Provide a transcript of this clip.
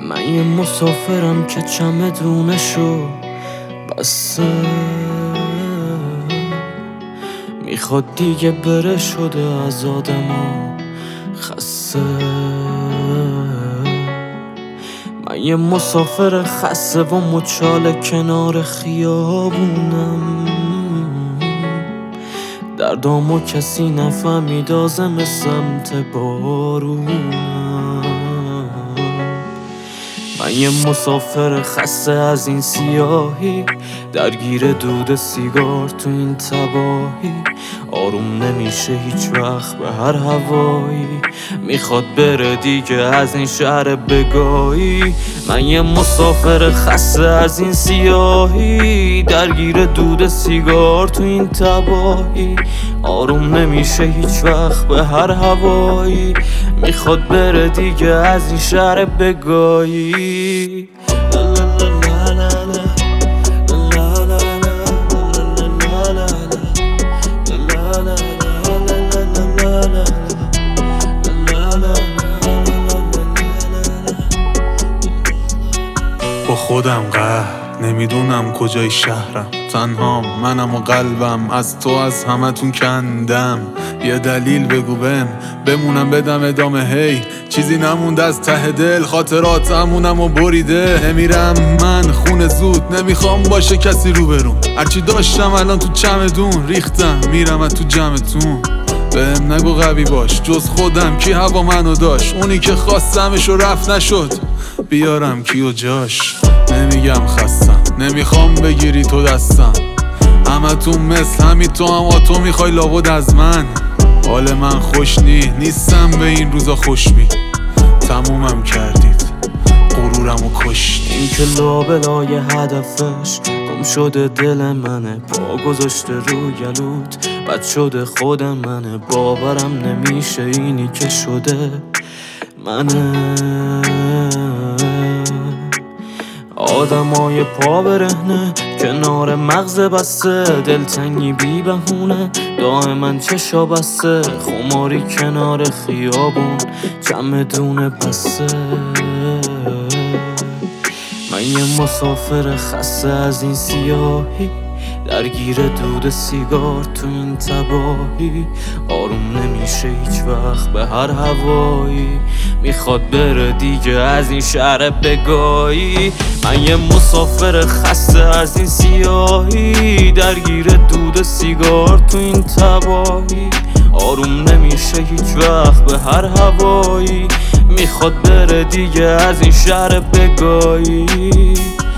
من یه مسافرم که چمدونشو بسته، میخواد دیگه بره، شده از آدما خسته. من یه مسافر خسته و مچاله کنار خیابونم، دردامو کسی نفهمید، آزم سمت بارونم. من یه مسافر خسته از این سیاهی، درگیر دود سیگار تو این تباهی. آروم نمیشه هیچ وقت به هر هوایی، میخواد بره دیگه از این شهر بگاهی. من یه مسافر خسته از این سیاهی، درگیر دود سیگار تو این تباهی. آروم نمیشه هیچ وقت به هر هوایی، میخواد بره دیگه از این شهر بگاهی. با خودم قهر نمیدونم کجای شهرم، تنها منم و قلبم، از تو از همتون کندم. یه دلیل بگو بمونم بدم ادامه، هی چیزی نمونده از ته دل، خاطراتمونم و بریده. نمیرم من خونه زود، نمیخوام باشه کسی روبرون، هرچی داشتم الان تو چمدون ریختم، میرم از تو جمعتون. بهم نگو قوی باش، جز خودم کی هوا منو داشت؟ اونی که خواستمش و رفت نشد، بیارم کیو جاش. نمیگم خستم، نمیخوام بگیری تو دستم، همه تو مثل همین تو هم آتو میخوای لابد از من. حال من خوش نیستم به این روزا خوشبین، تمومم کردید غرورمو کشت. این که لابلای هدفش گم شده دل منه، پا گذاشته رو گلوت بد شده خود منه. باورم نمیشه اینی که شده منه. آدمای پا برهنه کنار مغز بسته، دلتنگی بی بهونه دائما چشا بسته. خماری کنار خیابون چمدون بسته. من یه مسافر خسته از این سیاهی، درگیر دود سیگار تو این تباهی. آروم نمیشه هیچ وقت به هر هوایی، میخواد بره دیگه از این شهر بگاهی. من یه مسافر خسته از این سیاهی، درگیر دود سیگار تو این تباهی. آروم نمیشه هیچ وقت به هر هوایی، میخواد بره دیگه از این شهر بگاهی.